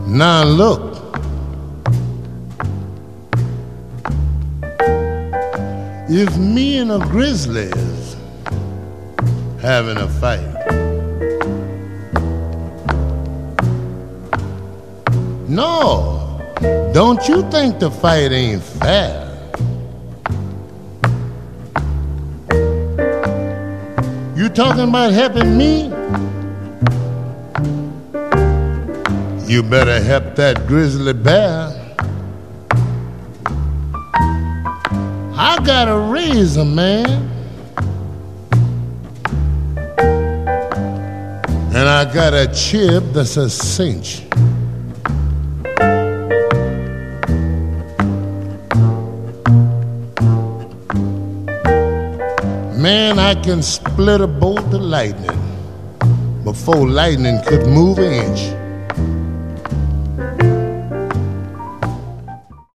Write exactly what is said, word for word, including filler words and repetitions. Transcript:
Now look, if me and a grizzly is having a fight, no, don't you think the fight ain't fair? You talking about helping me? You better help that grizzly bear. I got a razor, man, and I got a chip that's a cinch. Man, I can split a bolt of lightning before lightning could move an inch.